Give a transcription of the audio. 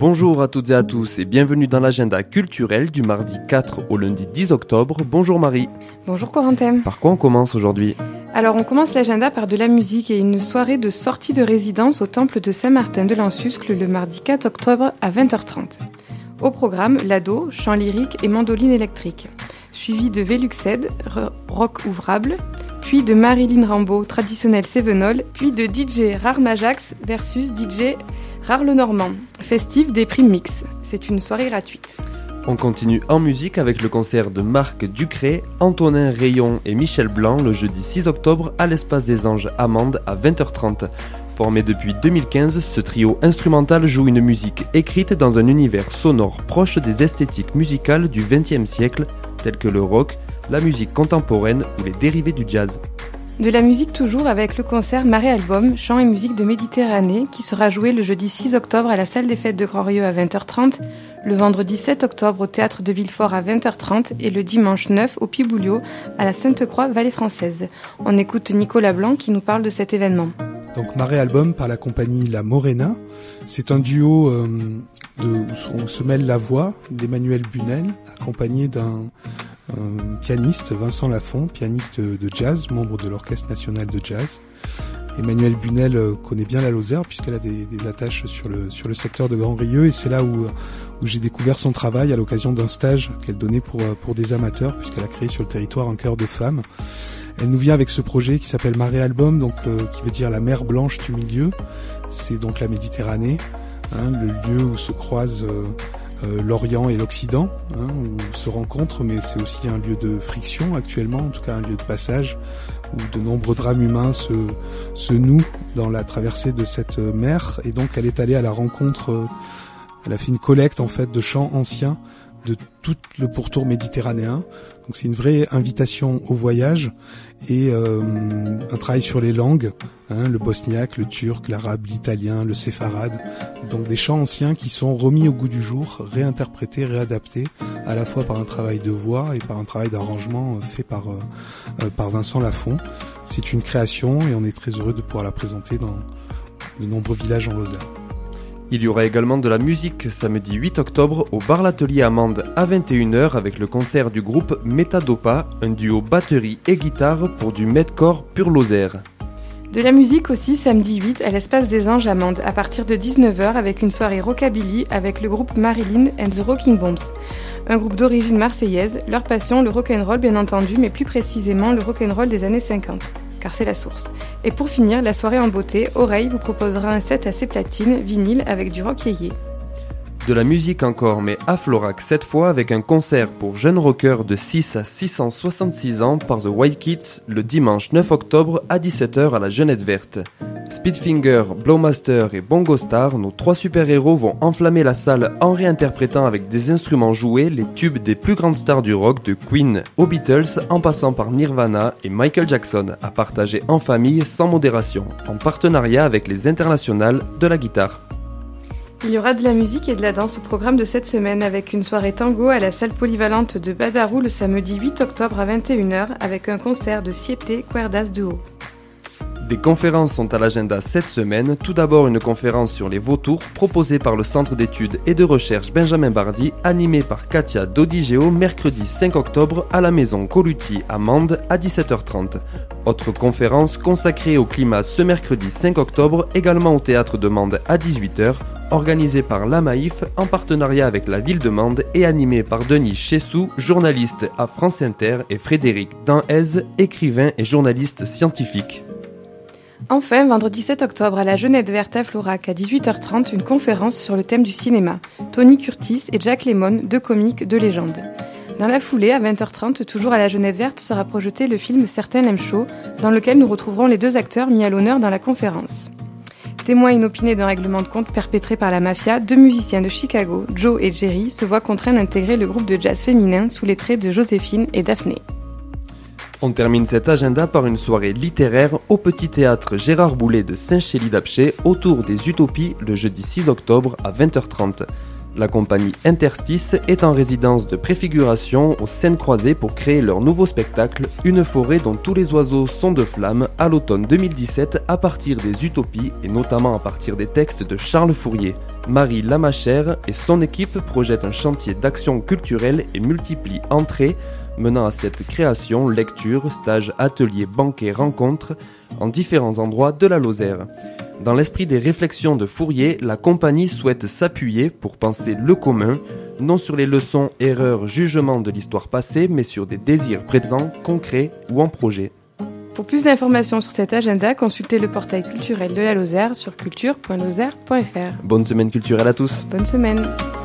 Bonjour à toutes et à tous et bienvenue dans l'agenda culturel du mardi 4 au lundi 10 octobre. Bonjour Marie. Bonjour Corentin. Par quoi on commence aujourd'hui ? Alors on commence l'agenda par de la musique et une soirée de sortie de résidence au temple de Saint-Martin de Lansuscle le mardi 4 octobre à 20h30. Au programme, Lado, chant lyrique et mandoline électrique, suivi de Veluxed, rock ouvrable, puis de Marilyn Rambo, traditionnel Cévenol, puis de DJ Rare Majax versus DJ Rare Le Normand, festif des primes mix. C'est une soirée gratuite. On continue en musique avec le concert de Marc Ducré, Antonin Rayon et Michel Blanc le jeudi 6 octobre à l'Espace des Anges à Mende à 20h30. Formé depuis 2015, ce trio instrumental joue une musique écrite dans un univers sonore proche des esthétiques musicales du XXe siècle, telles que le rock, la musique contemporaine ou les dérivés du jazz. De la musique toujours avec le concert Marée Album, chant et musique de Méditerranée qui sera joué le jeudi 6 octobre à la salle des fêtes de Grand-Rieu à 20h30, le vendredi 7 octobre au théâtre de Villefort à 20h30 et le dimanche 9 au Piboulio à la Sainte-Croix Vallée Française. On écoute Nicolas Blanc qui nous parle de cet événement. Donc Marée Album par la compagnie La Morena, c'est un duo où se mêle la voix d'Emmanuel Bunel accompagné d'un pianiste, Vincent Lafont, pianiste de jazz, membre de l'Orchestre National de Jazz. Emmanuel Bunel connaît bien la Lozère puisqu'elle a des attaches sur le secteur de Grand-Rieu et c'est là où j'ai découvert son travail à l'occasion d'un stage qu'elle donnait pour des amateurs puisqu'elle a créé sur le territoire un chœur de femmes. Elle nous vient avec ce projet qui s'appelle Marée Album, donc qui veut dire la mer blanche du milieu. C'est donc la Méditerranée, le lieu où se croisent l'Orient et l'Occident, où se rencontrent, mais c'est aussi un lieu de friction actuellement, en tout cas un lieu de passage, où de nombreux drames humains se nouent dans la traversée de cette mer. Et donc elle est allée à la rencontre, elle a fait une collecte en fait de chants anciens de tout le pourtour méditerranéen. Donc c'est une vraie invitation au voyage et un travail sur les langues, le bosniaque, le turc, l'arabe, l'italien, le séfarade. Donc des chants anciens qui sont remis au goût du jour, réinterprétés, réadaptés, à la fois par un travail de voix et par un travail d'arrangement fait par Vincent Lafont. C'est une création et on est très heureux de pouvoir la présenter dans de nombreux villages en Lozère. Il y aura également de la musique samedi 8 octobre au bar l'Atelier à Mende à 21h avec le concert du groupe Metadopa, un duo batterie et guitare pour du Medcore pur Lozère. De la musique aussi samedi 8 à l'Espace des Anges à Mende à partir de 19h avec une soirée rockabilly avec le groupe Marilyn and the Rocking Bombs. Un groupe d'origine marseillaise, leur passion le rock'n'roll bien entendu, mais plus précisément le rock'n'roll des années 50. Car c'est la source. Et pour finir, la soirée en beauté, Oreille vous proposera un set assez platine, vinyle avec du rock yéyé. De la musique encore, mais à Florac cette fois avec un concert pour jeunes rockers de 6 à 666 ans par The White Kids le dimanche 9 octobre à 17h à la Jeunette Verte. Speedfinger, Blowmaster et Bongo Star, nos trois super-héros vont enflammer la salle en réinterprétant avec des instruments joués les tubes des plus grandes stars du rock de Queen aux Beatles en passant par Nirvana et Michael Jackson, à partager en famille sans modération, en partenariat avec les internationales de la guitare. Il y aura de la musique et de la danse au programme de cette semaine avec une soirée tango à la salle polyvalente de Badarou le samedi 8 octobre à 21h avec un concert de Siete Cuerdas Duo. Des conférences sont à l'agenda cette semaine. Tout d'abord une conférence sur les vautours proposée par le Centre d'études et de recherche Benjamin Bardi, animée par Katia Dodigeo mercredi 5 octobre à la maison Colutti à Mende à 17h30. Autre conférence consacrée au climat ce mercredi 5 octobre, également au théâtre de Mende à 18h, organisée par l'AMAIF en partenariat avec la ville de Mende et animée par Denis Chessou, journaliste à France Inter, et Frédéric Danhez, écrivain et journaliste scientifique. Enfin, vendredi 7 octobre à la Jeunette Verte à Florac à 18h30, une conférence sur le thème du cinéma. Tony Curtis et Jack Lemmon, deux comiques de légende. Dans la foulée, à 20h30, toujours à la Jeunette Verte, sera projeté le film Certains l'aiment chaud, dans lequel nous retrouverons les deux acteurs mis à l'honneur dans la conférence. Témoins inopinés d'un règlement de compte perpétré par la mafia, deux musiciens de Chicago, Joe et Jerry, se voient contraints d'intégrer le groupe de jazz féminin sous les traits de Joséphine et Daphné. On termine cet agenda par une soirée littéraire au Petit Théâtre Gérard Boulet de Saint-Chély-d'Apcher autour des Utopies le jeudi 6 octobre à 20h30. La compagnie Interstice est en résidence de préfiguration aux Seines-Croisées pour créer leur nouveau spectacle Une forêt dont tous les oiseaux sont de flammes à l'automne 2017 à partir des utopies et notamment à partir des textes de Charles Fourier. Marie Lamachère et son équipe projettent un chantier d'action culturelle et multiplient entrées, menant à cette création, lectures, stages, ateliers, banquets, rencontres en différents endroits de la Lozère. Dans l'esprit des réflexions de Fourier, la compagnie souhaite s'appuyer pour penser le commun, non sur les leçons, erreurs, jugements de l'histoire passée, mais sur des désirs présents, concrets ou en projet. Pour plus d'informations sur cet agenda, consultez le portail culturel de la Lozère sur culture.lozère.fr. Bonne semaine culturelle à tous. Bonne semaine.